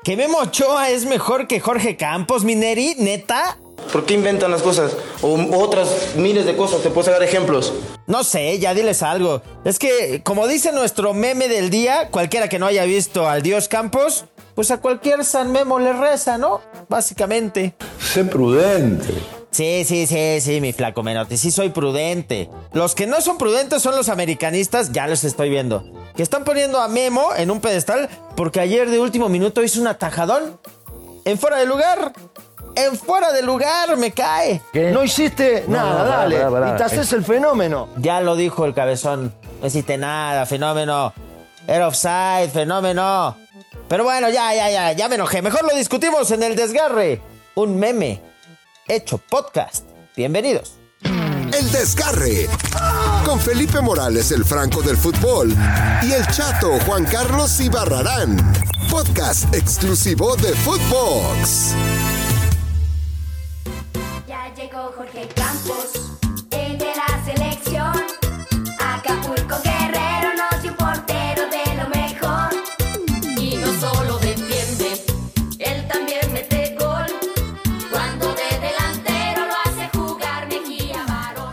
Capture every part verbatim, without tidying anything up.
¿Que Memo Ochoa es mejor que Jorge Campos, Mineri? ¿Neta? ¿Por qué inventan las cosas? O otras miles de cosas, te puedo sacar ejemplos. No sé, ya diles algo. Es que, como dice nuestro meme del día, cualquiera que no haya visto al Dios Campos, pues a cualquier San Memo le reza, ¿no? Básicamente. Sé prudente. Sí, sí, sí, sí, mi flaco Menotti, sí soy prudente. Los que no son prudentes son los americanistas, ya los estoy viendo, que están poniendo a Memo en un pedestal porque ayer de último minuto hizo un atajadón en fuera de lugar. En fuera de lugar, me cae. ¿Qué? No hiciste no, nada, no, dale. Pará, pará, pará. Y te haces el fenómeno. Ya lo dijo el cabezón. No hiciste nada, fenómeno. Era offside, fenómeno. Pero bueno, ya, ya, ya, ya me enojé. Mejor lo discutimos en el desgarre. Un meme hecho podcast. Bienvenidos. El Desgarre. Con Felipe Morales, el Franco del fútbol. Y el Chato Juan Carlos Ibarrarán. Podcast exclusivo de Footbox. Ya llegó Jorge Campos, el de la selección. Acapulco Guerrero nos dio un portero de lo mejor. Y no solo defiende, él también mete gol. Cuando de delantero lo hace jugar Mejía Barón.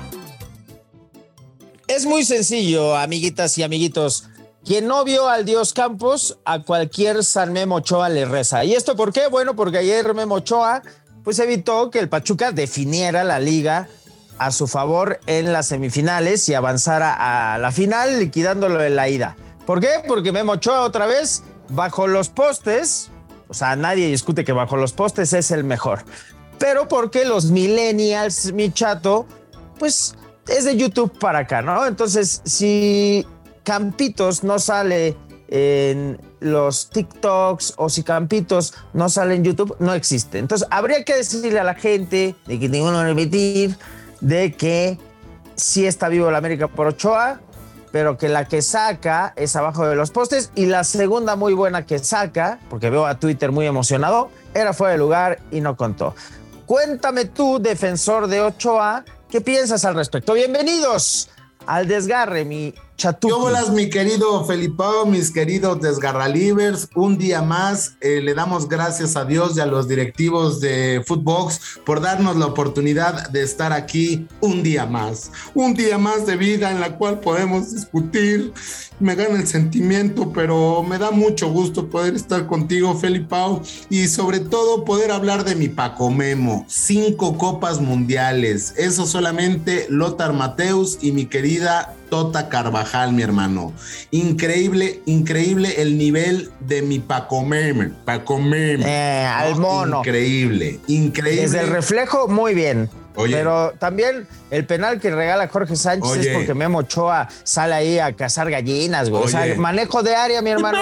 Es muy sencillo, amiguitas y amiguitos. Quien no vio al Dios Campos, a cualquier San Memo Ochoa le reza. ¿Y esto por qué? Bueno, porque ayer Memo Ochoa pues evitó que el Pachuca definiera la liga a su favor en las semifinales y avanzara a la final, liquidándolo en la ida. ¿Por qué? Porque Memo Ochoa otra vez bajo los postes, o sea, nadie discute que bajo los postes es el mejor, pero porque los millennials, mi chato, pues es de YouTube para acá, ¿no? Entonces, si Campitos no sale en los TikToks o si Campitos no sale en YouTube, no existe. Entonces habría que decirle a la gente de que ninguno va a repetir de que sí está vivo el América por Ochoa, pero que la que saca es abajo de los postes, y la segunda muy buena que saca, porque veo a Twitter muy emocionado, era fuera de lugar y no contó. Cuéntame tú, defensor de Ochoa, ¿qué piensas al respecto? Bienvenidos al Desgarre, mi Chatuki. ¿Cómo las, mi querido Felipao, mis queridos Desgarralivers? Un día más, eh, le damos gracias a Dios y a los directivos de Footbox por darnos la oportunidad de estar aquí un día más. Un día más de vida en la cual podemos discutir. Me gana el sentimiento, pero me da mucho gusto poder estar contigo, Felipao, y sobre todo poder hablar de mi Paco Memo. Cinco copas mundiales. Eso solamente Lothar Matthäus y mi querida Tota Carvajal, mi hermano. Increíble, increíble el nivel de mi Paco Memo. Paco Memo. Eh, al mono. Increíble, increíble. Desde el reflejo, muy bien. Oye. Pero también el penal que regala Jorge Sánchez Oye. es porque Memo Ochoa sale ahí a cazar gallinas, güey. O sea, manejo de área, mi hermano.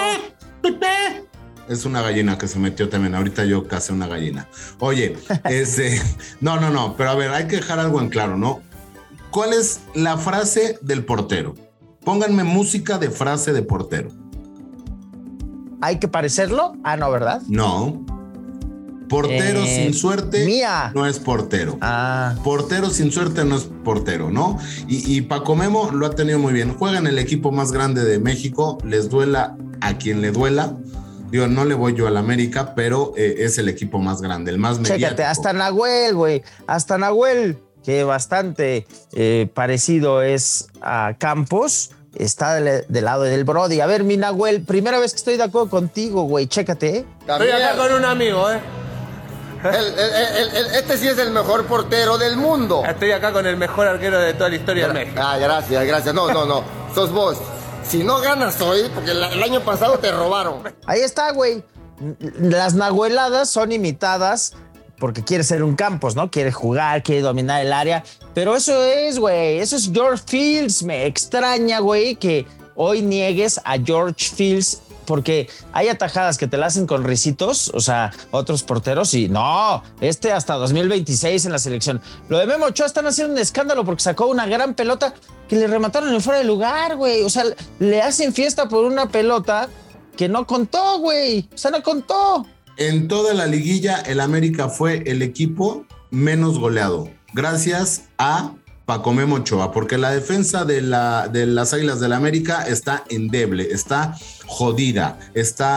Es una gallina que se metió también. Ahorita yo cacé una gallina. Oye, este, no, no, no. Pero a ver, hay que dejar algo en claro, ¿no? ¿Cuál es la frase del portero? Pónganme música de frase de portero. ¿Hay que parecerlo? Ah, no, ¿verdad? No. Portero eh, sin suerte mía. no es portero. Ah. Portero sin suerte no es portero, ¿no? Y, y Paco Memo lo ha tenido muy bien. Juega en el equipo más grande de México. Les duela a quien le duela. Digo, no le voy yo al América, pero eh, es el equipo más grande, el más mediático. Chécate, hasta Nahuel, güey. Hasta Nahuel, que bastante eh, parecido es a Campos, está del, del lado del Brody. A ver, mi Nahuel, primera vez que estoy de acuerdo contigo, güey. Chécate, ¿eh? Estoy acá con un amigo, ¿eh? El, el, el, el, este sí es el mejor portero del mundo. Estoy acá con el mejor arquero de toda la historia de México. Ah, gracias, gracias. No, no, no. Sos vos. Si no ganas hoy, porque el, el año pasado te robaron. Ahí está, güey. Las nahueladas son imitadas porque quiere ser un Campos, ¿no? Quiere jugar, quiere dominar el área. Pero eso es, güey. Eso es George Fields. Me extraña, güey, que hoy niegues a George Fields, porque hay atajadas que te la hacen con risitos, o sea, otros porteros, y no, este hasta dos mil veintiséis en la selección. Lo de Memo Ochoa están haciendo un escándalo porque sacó una gran pelota que le remataron en fuera de lugar, güey. O sea, le hacen fiesta por una pelota que no contó, güey. O sea, no contó. En toda la liguilla, el América fue el equipo menos goleado, gracias a Paco Memo Ochoa, porque la defensa de, la, de las Águilas del América está endeble, está jodida, está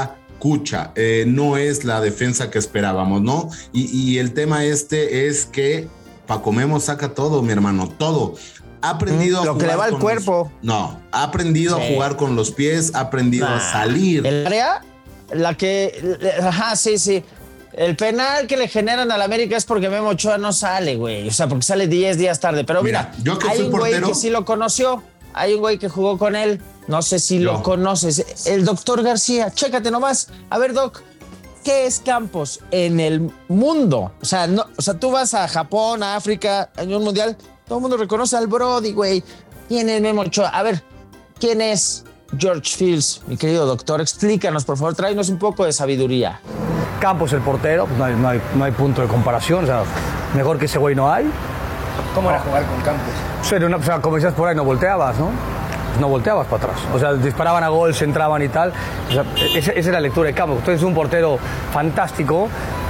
Cucha, eh, no es la defensa que esperábamos, ¿no? Y, y el tema este es que Paco Memo saca todo, mi hermano, todo. Ha aprendido mm, a lo que le va al cuerpo. Los, no, ha aprendido sí. a jugar con los pies, ha aprendido nah. a salir. ¿El área? La que... Ajá, sí, sí. El penal que le generan al América es porque Memo Ochoa no sale, güey. O sea, porque sale diez días tarde. Pero mira, mira yo que hay un portero, güey que sí lo conoció. Hay un güey que jugó con él. No sé si yo. lo conoces. El doctor García. Chécate nomás. A ver, Doc, ¿qué es Campos en el mundo? O sea, no, o sea, tú vas a Japón, a África, en un mundial, todo el mundo reconoce al Brody, güey. ¿Quién es Memo Ochoa? A ver, ¿quién es George Fields, mi querido doctor? Explícanos, por favor, tráenos un poco de sabiduría. Campos, el portero, pues no, hay, no, hay, no hay punto de comparación, o sea, mejor que ese güey no hay. ¿Cómo era jugar con Campos? O sea, una, o sea, como decías por ahí, no volteabas, ¿no? No volteabas para atrás. O sea, disparaban a gol, se entraban y tal. O sea, esa, esa es la lectura de Campos. Tú eres un portero fantástico,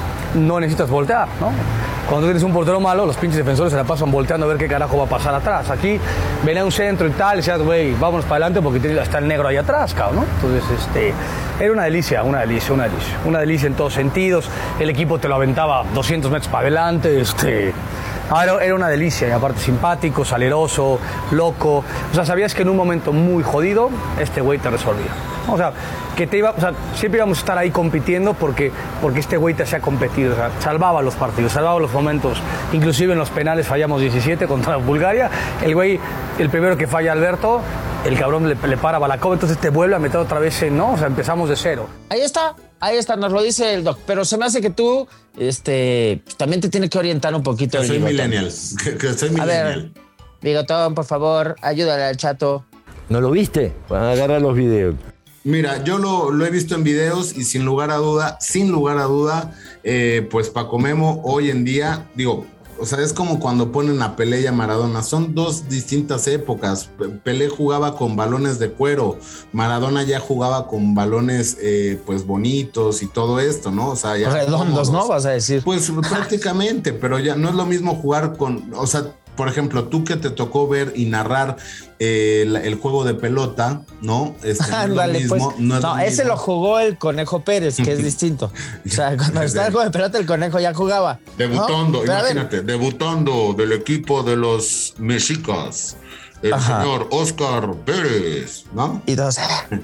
no necesitas voltear, ¿no? Cuando tú tienes un portero malo, los pinches defensores se la pasan volteando a ver qué carajo va a pasar atrás. Aquí venía un centro y tal, y decías, güey, vámonos para adelante porque está el negro ahí atrás, cabrón, ¿no? Entonces, este, era una delicia, una delicia, una delicia. Una delicia en todos sentidos. El equipo te lo aventaba doscientos metros para adelante, este... Era una delicia, y aparte simpático, saleroso, loco. O sea, sabías que en un momento muy jodido, este güey te resolvía. O sea, que te iba, o sea, siempre íbamos a estar ahí compitiendo porque, porque este güey te hacía competir. O sea, salvaba los partidos, salvaba los momentos. Inclusive en los penales fallamos diecisiete contra Bulgaria. El güey, el primero que falla Alberto, el cabrón le, le para Balakov, entonces te vuelve a meter otra vez en, ¿no? O sea, empezamos de cero. Ahí está, ahí está, nos lo dice el doc. Pero se me hace que tú, este, también te tienes que orientar un poquito. Que soy millennial, que, que soy millennial. A ver, Bigotón, por favor, ayúdale al chato. ¿No lo viste? Van a agarrar los videos. Mira, yo lo, lo he visto en videos y sin lugar a duda, sin lugar a duda, eh, pues Paco Memo hoy en día, digo, o sea, es como cuando ponen a Pelé y a Maradona, son dos distintas épocas. Pelé jugaba con balones de cuero, Maradona ya jugaba con balones eh, pues bonitos y todo esto, ¿no? O sea, ya redondos, ¿no? Vas a decir. Pues prácticamente, pero ya no es lo mismo jugar con, o sea, por ejemplo, tú que te tocó ver y narrar eh, el, el juego de pelota, ¿no? Este, no, Ándale, es lo mismo, pues, no, es no lo ese mismo. lo jugó el Conejo Pérez, que es distinto. O sea, cuando estaba el juego de pelota, el Conejo ya jugaba. Debutando, ¿no? imagínate, debutando del equipo de los mexicas, el Ajá. señor Oscar Pérez, ¿no? Y dos.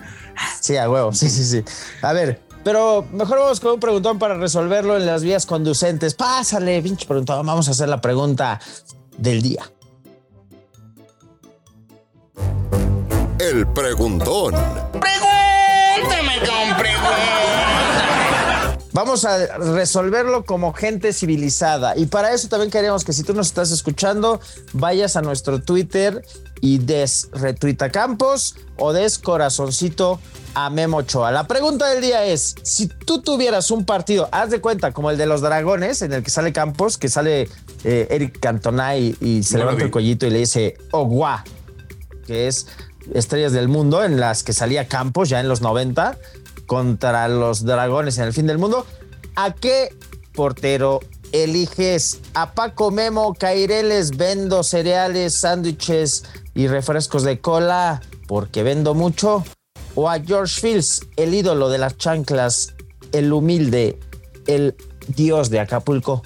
Sí, a huevo, sí, sí, sí. A ver, pero mejor vamos con un preguntón para resolverlo en las vías conducentes. Pásale, pinche preguntón. Vamos a hacer la pregunta del día. El preguntón. Pregúntame con preguntas. Vamos a resolverlo como gente civilizada. Y para eso también queremos que si tú nos estás escuchando, vayas a nuestro Twitter y des retweet a Campos o des corazoncito a Memo Ochoa. La pregunta del día es, si tú tuvieras un partido, haz de cuenta, como el de los Dragones, en el que sale Campos, que sale eh, Eric Cantona y, y se no levanta el cuellito y le dice Ogua, que es Estrellas del Mundo, en las que salía Campos ya en los noventa contra los Dragones en el fin del mundo. ¿A qué portero eliges? ¿A Paco Memo, Caireles, vendo cereales, sándwiches y refrescos de cola porque vendo mucho? ¿O a George Fields, el ídolo de las chanclas, el humilde, el dios de Acapulco?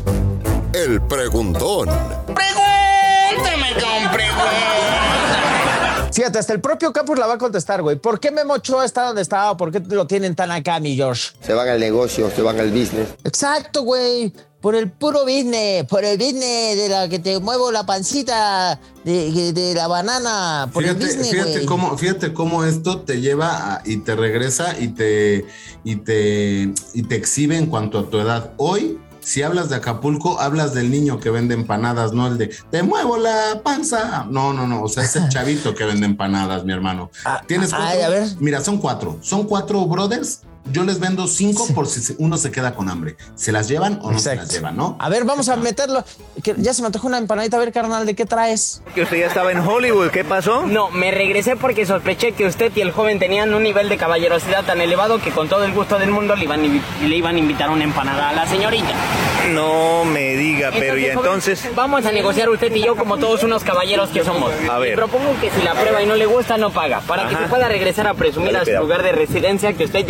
El preguntón. Pregúntame con preguntas. Fíjate, hasta el propio Campos la va a contestar, güey. ¿Por qué Memo Ochoa está donde estaba? ¿Por qué lo tienen tan acá, mi George? Se van al negocio, se van al business. Exacto, güey. Por el puro business, por el business de la que te muevo la pancita de, de la banana, por fíjate, el business, fíjate güey. cómo, fíjate cómo esto te lleva a, y te regresa y te, y te, y te exhibe en cuanto a tu edad. Hoy, si hablas de Acapulco, hablas del niño que vende empanadas, no el de te muevo la panza. No, no, no. O sea, es el chavito que vende empanadas, mi hermano. Ah, ¿Tienes cuatro? Ay, a ver. Mira, son cuatro. Son cuatro brothers. Yo les vendo cinco por si uno se queda con hambre. ¿Se las llevan o no Exacto. se las llevan, no? A ver, vamos a meterlo. Que ya se me antojó una empanadita. A ver, carnal, ¿de qué traes? Que usted ya estaba en Hollywood. ¿Qué pasó? No, me regresé porque sospeché que usted y el joven tenían un nivel de caballerosidad tan elevado que con todo el gusto del mundo le iban, le iban a invitar una empanada a la señorita. No me diga, pero entonces, y entonces... Joven, vamos a negociar usted y yo como todos unos caballeros que somos. A ver. Le propongo que si la prueba y no le gusta, no paga. Para Ajá. que se pueda regresar a presumir Dale, a su cuidado. lugar de residencia que usted ya es un consumidor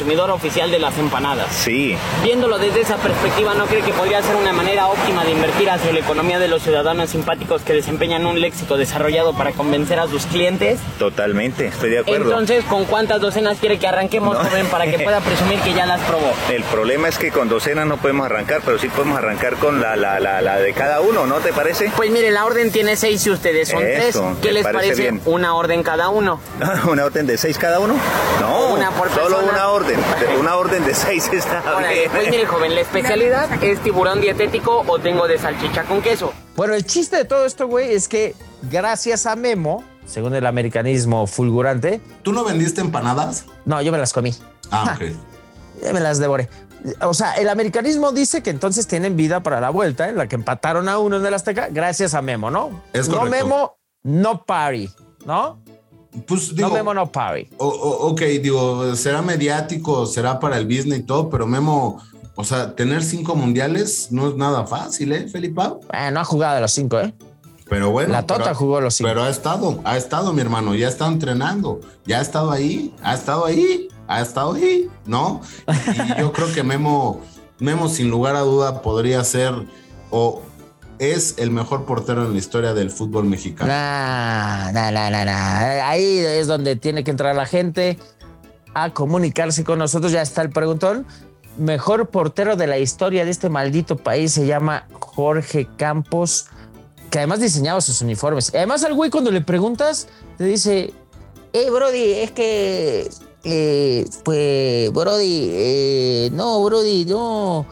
consumidor oficial de las empanadas. Sí. Viéndolo desde esa perspectiva, ¿no cree que podría ser una manera óptima de invertir hacia la economía de los ciudadanos simpáticos que desempeñan un léxico desarrollado para convencer a sus clientes? Totalmente, estoy de acuerdo. Entonces, ¿con cuántas docenas quiere que arranquemos, No. joven, para que pueda presumir que ya las probó? El problema es que con docenas no podemos arrancar, pero sí podemos arrancar con la, la, la, la de cada uno, ¿no te parece? Pues mire, la orden tiene seis y ustedes son Eso, tres. ¿Qué me les parece parece bien. una orden cada uno? ¿Una orden de seis cada uno? No, Una por solo persona. una orden. Una orden de seis está Órale, bien. pues mire, joven, la especialidad es tiburón dietético o tengo de salchicha con queso. Bueno, el chiste de todo esto, güey, es que gracias a Memo, según el americanismo fulgurante... ¿Tú no vendiste empanadas? No, yo me las comí. Ah, ok. Ya me las devoré. O sea, el americanismo dice que entonces tienen vida para la vuelta, en la que empataron a uno en el Azteca, gracias a Memo, ¿no? Es no correcto. Memo, no party, ¿no? Pues digo, no Memo, no party. O, o, ok, digo, será mediático, será para el business y todo, pero Memo, o sea, tener cinco mundiales no es nada fácil, ¿eh, Felipe? Eh, no ha jugado de los cinco, ¿eh? Pero bueno. La Tota pero, jugó los cinco. Pero ha estado, ha estado, mi hermano, ya ha estado entrenando, ya ha estado ahí, ha estado ahí, ha estado ahí, ¿no? Y yo creo que Memo, Memo sin lugar a duda podría ser o es el mejor portero en la historia del fútbol mexicano. Nah, nah, nah, nah, nah. Ahí es donde tiene que entrar la gente a comunicarse con nosotros. Ya está el preguntón. Mejor portero de la historia de este maldito país se llama Jorge Campos, que además diseñaba sus uniformes. Además, al güey cuando le preguntas, te dice, eh, Brody, es que, eh, pues, Brody, eh, no, Brody, no,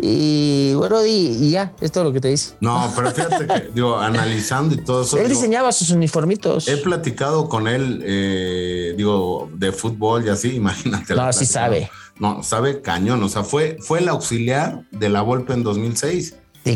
y Brody, y ya, es todo lo que te dice. No, pero fíjate que, digo, analizando y todo eso. Él digo, diseñaba sus uniformitos. He platicado con él, eh, digo, de fútbol y así, imagínate. No, sí sabe. No, sabe cañón, o sea, fue, fue el auxiliar de la Volpe en dos mil seis.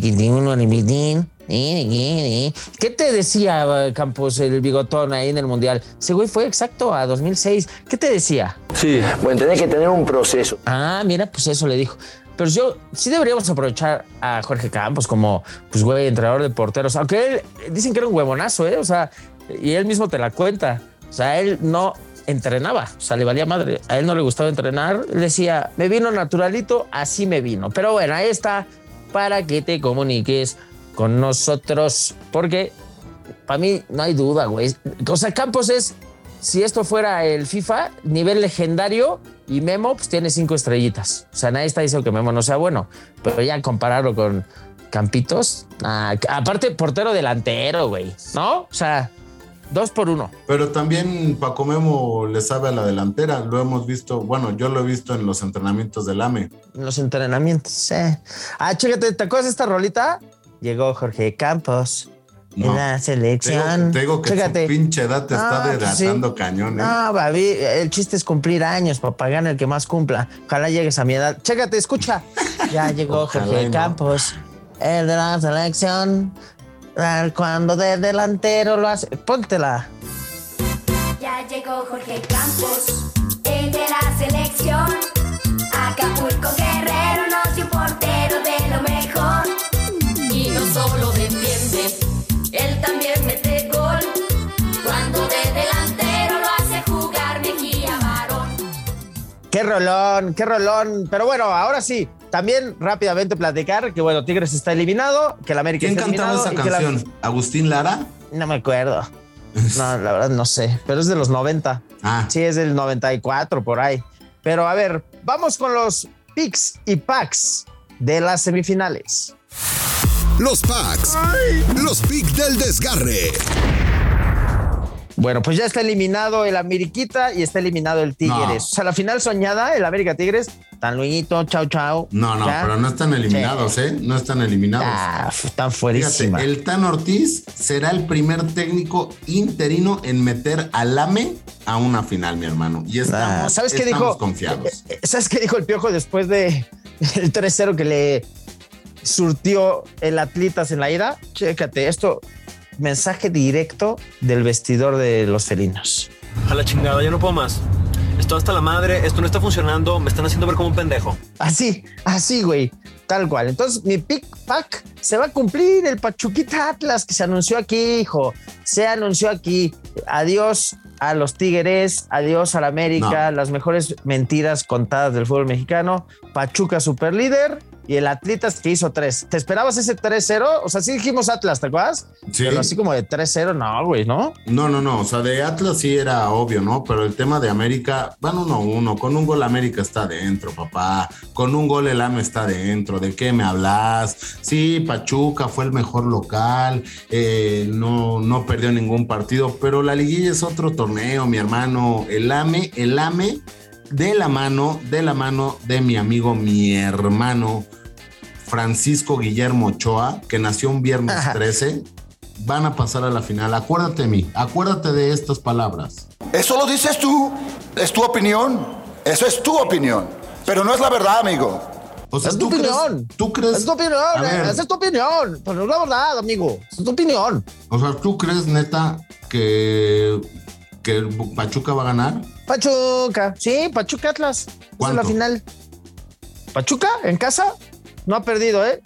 ¿Qué te decía Campos, el bigotón ahí en el Mundial? Ese güey fue exacto a dos mil seis. ¿Qué te decía? Sí, bueno, tenés que tener un proceso. Ah, mira, pues eso le dijo. Pero yo sí deberíamos aprovechar a Jorge Campos como, pues, güey, entrenador de porteros. Aunque él, dicen que era un huevonazo, ¿eh? O sea, y él mismo te la cuenta. O sea, él no entrenaba, o sea, le valía madre. A él no le gustaba entrenar. Él decía, me vino naturalito, así me vino. Pero bueno, ahí está, para que te comuniques con nosotros. Porque para mí no hay duda, güey. O sea, Campos es, si esto fuera el FIFA, nivel legendario, y Memo pues tiene cinco estrellitas. O sea, nadie está diciendo que Memo no sea bueno, pero ya compararlo con Campitos, ah, aparte portero delantero, güey, ¿no? O sea, dos por uno. Pero también Paco Memo le sabe a la delantera, lo hemos visto, bueno, yo lo he visto en los entrenamientos del A M E. En los entrenamientos, sí. Ah, chécate, ¿te acuerdas de esta rolita? Llegó Jorge Campos. No. En la selección. Te digo que Chécate. su pinche edad te está Ah, desgastando sí. cañón, ¿eh? No, baby, el chiste es cumplir años, papá, gana el que más cumpla. Ojalá llegues a mi edad. Chécate, escucha. Ya llegó Ojalá Jorge y no. Campos, el de la selección. Cuando de delantero lo hace. Póntela. Ya llegó Jorge Campos, el de la selección. Acapulco Guerrero nos dio un portero de lo mejor. Y no solo defiende, él también mete gol. Cuando de delantero lo hace jugar Mejía Barón. Qué rolón, qué rolón. Pero bueno, ahora sí, también rápidamente platicar que, bueno, Tigres está eliminado, que el América ¿Quién está cantaba eliminado. esa y que la- canción? ¿Agustín Lara? No me acuerdo. No, la verdad no sé, pero es de los noventa. Ah. Sí, es del noventa y cuatro por ahí. Pero a ver, vamos con los picks y packs de las semifinales. Los packs. Los picks del desgarre. Bueno, pues ya está eliminado el Ameriquita y está eliminado el Tigres. No. O sea, la final soñada, el América Tigres, tan luego, chao, chao. No, no, ¿Ya? pero no están eliminados, Sí. ¿eh? No están eliminados. Ah, están Fíjate, fuerísima. el Tan Ortiz será el primer técnico interino en meter al A M E a una final, mi hermano. Y estamos, Ah, ¿sabes qué estamos dijo? confiados. ¿Sabes qué dijo el Piojo después de el tres cero que le surtió el Atlitas en la ida? Chécate, esto, mensaje directo del vestidor de los felinos. A la chingada, ya no puedo más. Esto hasta la madre, esto no está funcionando, me están haciendo ver como un pendejo. Así, así, güey, tal cual. Entonces, mi pick pack se va a cumplir. El Pachuquita Atlas que se anunció aquí, hijo. Se anunció aquí. Adiós, a los Tigres, adiós a la América, No. las mejores mentiras contadas del fútbol mexicano, Pachuca super líder y el Atlitas que hizo tres. ¿Te esperabas ese tres cero? O sea, sí dijimos Atlas, ¿te acuerdas? Sí. Pero así como de tres cero, no, güey, ¿no? No, no, no, o sea, de Atlas sí era obvio, ¿no? Pero el tema de América, van uno a uno, con un gol América está dentro, papá, con un gol el A M E está dentro, ¿de qué me hablas? Sí, Pachuca fue el mejor local, eh, no, no perdió ningún partido, pero la liguilla es otro torneo, mi hermano, el A M E, el A M E, de la mano, de la mano de mi amigo, mi hermano, Francisco Guillermo Ochoa, que nació un viernes trece, van a pasar a la final. Acuérdate de mí, acuérdate de estas palabras. Eso lo dices tú, es tu opinión, eso es tu opinión, pero no es la verdad, amigo. O sea, es tu ¿tú opinión. Crees, ¿Tú crees? Es tu opinión, A ver. esa es tu opinión. Pero no es la verdad, amigo. Es tu opinión. O sea, ¿tú crees, neta, que, que el Pachuca va a ganar? Pachuca, sí, Pachuca Atlas. Esa es ¿Cuánto? la final. Pachuca, en casa, no ha perdido, ¿eh?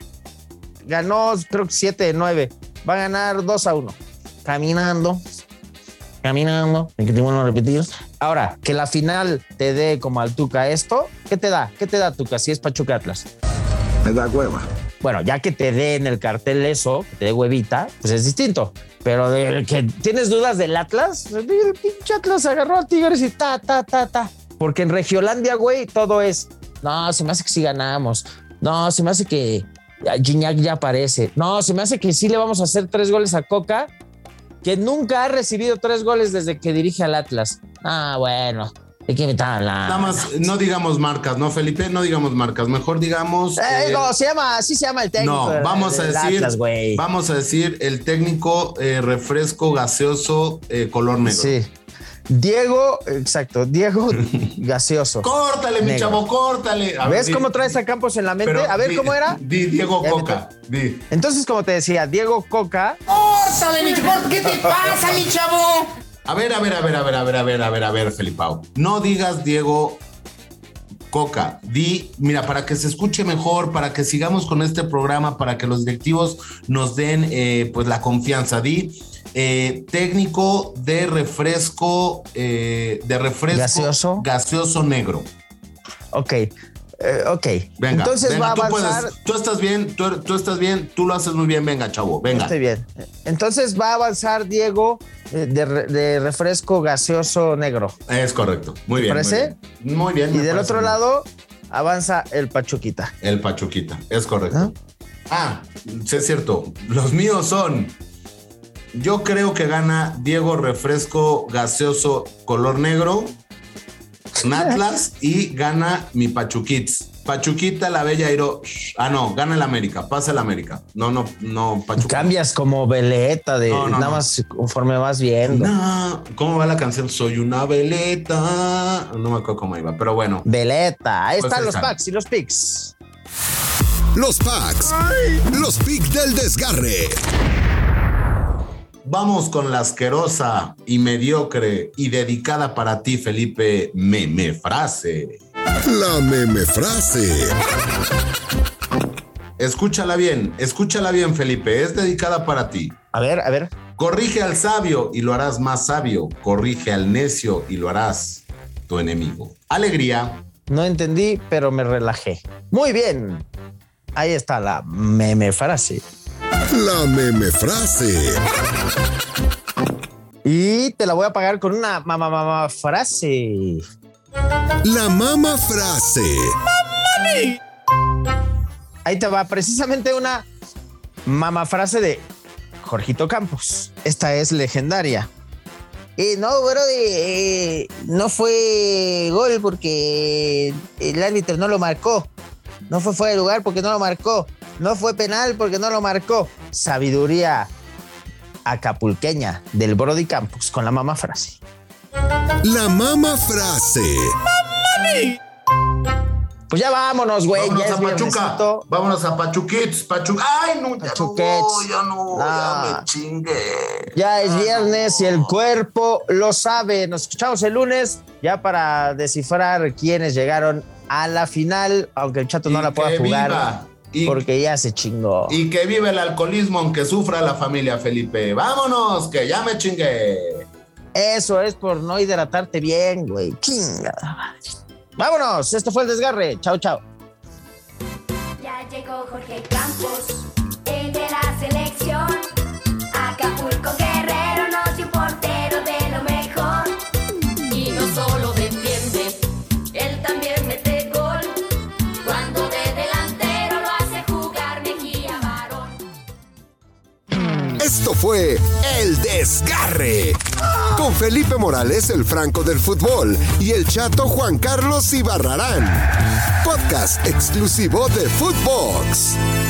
Ganó, creo que siete de nueve. Va a ganar dos a uno. Caminando. Caminando. ¿En qué te vuelvo a repetir? Ahora, que la final te dé como al Tuca esto, ¿qué te da? ¿Qué te da Tuca si es Pachuca Atlas? Me da hueva. Bueno, ya que te dé en el cartel eso, que te dé huevita, pues es distinto. Pero de que tienes dudas del Atlas, el pinche Atlas agarró a Tigres y ta, ta, ta, ta. Porque en Regiolandia, güey, todo es, no, se me hace que sí ganamos. No, se me hace que Gignac ya aparece. No, se me hace que sí le vamos a hacer tres goles a Coca, que nunca ha recibido tres goles desde que dirige al Atlas. Ah, bueno, hay que invitar a la... Nada más, no digamos marcas, ¿no, Felipe? No digamos marcas, mejor digamos... Eh, eh, no, se llama, así se llama el técnico. No, del- vamos a del decir, Atlas, güey. vamos a decir el técnico eh, refresco gaseoso eh, color negro. Sí. Diego, exacto, Diego gaseoso. Córtale, mi Negro. chavo, córtale. A ver, ¿Ves di- cómo traes a Campos en la mente? pero A ver, di- ¿cómo era? Di Diego Ya me Coca. Di. Entonces, como te decía, Diego Coca. ¡Córtale, mi chavo! ¿Qué te pasa, mi chavo? A ver, a ver, a ver, a ver, a ver, a ver, a ver, a ver, Felipao. No digas Diego Coca. Di, mira, para que se escuche mejor, para que sigamos con este programa, para que los directivos nos den eh, pues la confianza. Di eh, técnico de refresco, eh, de refresco Gaseoso. gaseoso negro. Ok, eh, ok. Venga, Entonces venga, va a tú avanzar. puedes, tú estás bien, tú, tú estás bien, tú lo haces muy bien, venga, chavo, venga. Estoy bien. Entonces va a avanzar Diego eh, de, re- de refresco gaseoso negro. Es correcto, muy ¿Te bien. parece? Muy bien, muy bien, Y me del parece otro bien. lado avanza el Pachuquita. El Pachuquita, es correcto. Ah, sí es cierto. Los míos son. Yo creo que gana Diego Refresco Gaseoso color negro, Atlas, y gana mi Pachuquits. Pachuquita, la Bella Iro. Ah, no, gana el América, pasa el América. No, no, no, Pachuca. Cambias como veleta de No, no, nada no. más conforme vas viendo. No, ¿cómo va la canción? Soy una veleta. No me acuerdo cómo iba, pero bueno. Veleta. Ahí Pues están ahí los están. packs y los picks. Los packs. Los picks del desgarre. Vamos con la asquerosa y mediocre y dedicada para ti, Felipe, meme frase. La meme frase. Escúchala bien, escúchala bien, Felipe, es dedicada para ti. A ver, a ver. Corrige al sabio y lo harás más sabio. Corrige al necio y lo harás tu enemigo. Alegría. No entendí, pero me relajé. Muy bien. Ahí está la meme frase. La meme frase. Y te la voy a pagar con una mamá mamá frase. La mama frase. Ahí te va precisamente una mamá frase de Jorgito Campos. Esta es legendaria. Eh, no, bro, eh, no fue gol porque el árbitro no lo marcó. No fue fuera de lugar porque no lo marcó. No fue penal porque no lo marcó. Sabiduría acapulqueña del Brody Campos con la mamá frase. La mama frase. Pues ya vámonos, güey. Vámonos Ya a es Pachuca. viernesito. Vámonos a Pachuquits. Pachuca. Ay, no, ya Pachuquets. no, ya no, Ah. ya me chingué. Ya es viernes y el cuerpo lo sabe. Nos escuchamos el lunes ya para descifrar quiénes llegaron a la final, aunque el Chato no Y la pueda que jugar viva. Y- porque ya se chingó. Y que vive el alcoholismo aunque sufra la familia, Felipe. Vámonos, que ya me chingué. Eso es por no hidratarte bien, güey. Chingada. Vámonos, esto fue El Desgarre. Chao, chao. Ya llegó Jorge Campos, el de la selección. Acapulco Guerrero nos dio un portero de lo mejor. Y no solo defiende, él también mete gol. Cuando de delantero lo hace jugar Mejía Barón. Esto fue El Desgarre. Con Felipe Morales, el Franco del fútbol, y el Chato Juan Carlos Ibarrarán. Podcast exclusivo de Footbox.